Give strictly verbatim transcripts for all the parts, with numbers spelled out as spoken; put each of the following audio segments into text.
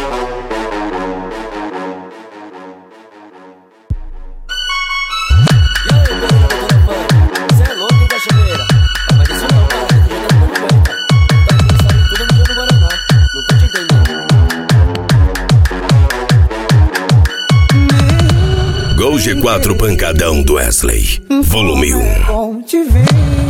Gol G quatro Pancadão do Wesley, volume um. É bom te ver,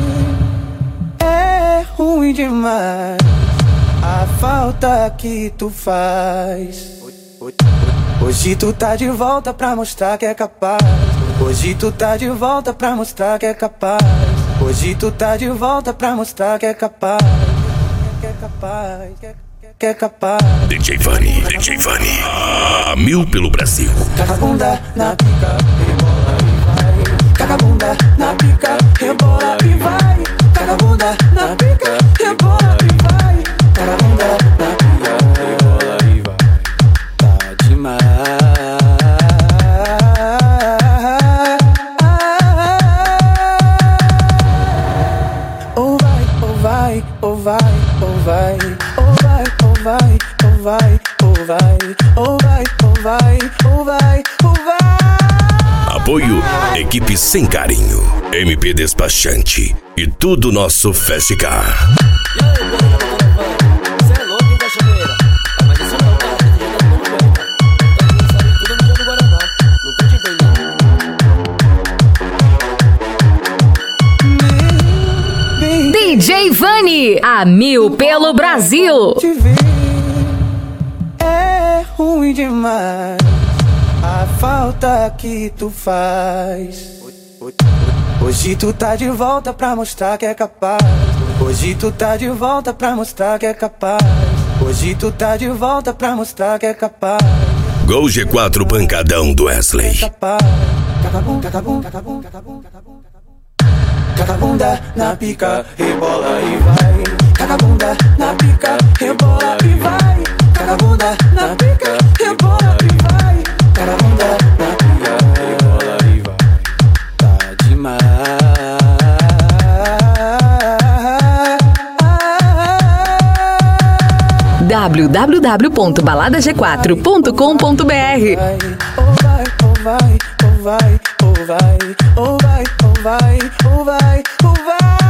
é ruim demais a falta que tu faz. Hoje tu tá de volta pra mostrar que é capaz. Hoje tu tá de volta pra mostrar que é capaz. Hoje tu tá de volta pra mostrar que é capaz. Que é capaz, que é, que é capaz. D J Vani, D J Vani, a mil pelo Brasil. Caga a bunda na pica, rebola e vai. Caga a bunda na pica, rebola e vai. Caga a bunda na pica, rebola e vai. Caga a bunda na pica, rebola e vai. Tá demais. Ou vai, ou vai, ou vai, ou vai. Ou vai, ou vai, ou vai, ou vai. Ou vai, ou vai, ou vai, ou vai. Apoio, equipe sem carinho, M P Despachante e tudo nosso Festicar. D J Vani, a mil pelo Brasil. Te ver, é ruim demais a falta que tu faz. Hoje tu tá de volta pra mostrar que é capaz. Hoje tu tá de volta pra mostrar que é capaz. Hoje tu tá de volta pra mostrar que é capaz. Gol G quatro Pancadão do Wesley. Caga a bunda, caga a bunda, caga a bunda, caga a bunda, caga a bunda. Caga a bunda na pica, rebola e vai. Caga a bunda na pica, rebola e vai. Caga a bunda na pica, rebola e vai. Caga a bunda na pica, rebola e vai. Tá demais. w w w ponto balada g quatro ponto com ponto b r. Ou vai, ou vai, ou vai, ou vai, ou vai, ou vai, ou vai, ou vai.